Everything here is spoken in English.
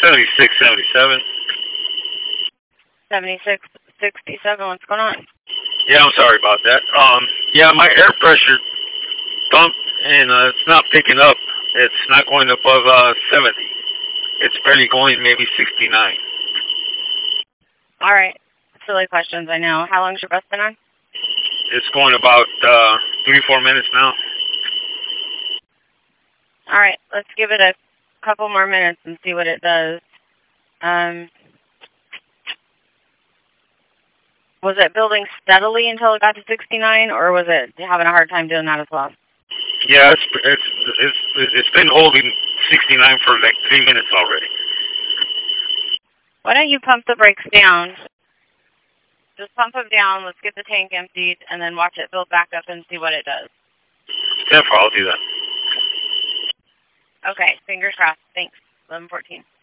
7677. 7667. What's going on? Yeah, I'm sorry about that. Yeah, my air pressure dumped and it's not picking up. It's not going above 70. It's barely going maybe 69. All right. Silly questions, I know. How long's your bus been on? It's going about 3-4 minutes now. All right. Let's give it a couple more minutes and see what it does. Was it building steadily until it got to 69, or was it having a hard time doing that as well? Yeah, it's been holding 69 for like 3 minutes already. Why don't you pump the brakes down? Just pump them down. Let's get the tank emptied, and then watch it build back up and see what it does. Therefore, I'll do that. Okay. Fingers crossed. Thanks. 11:14.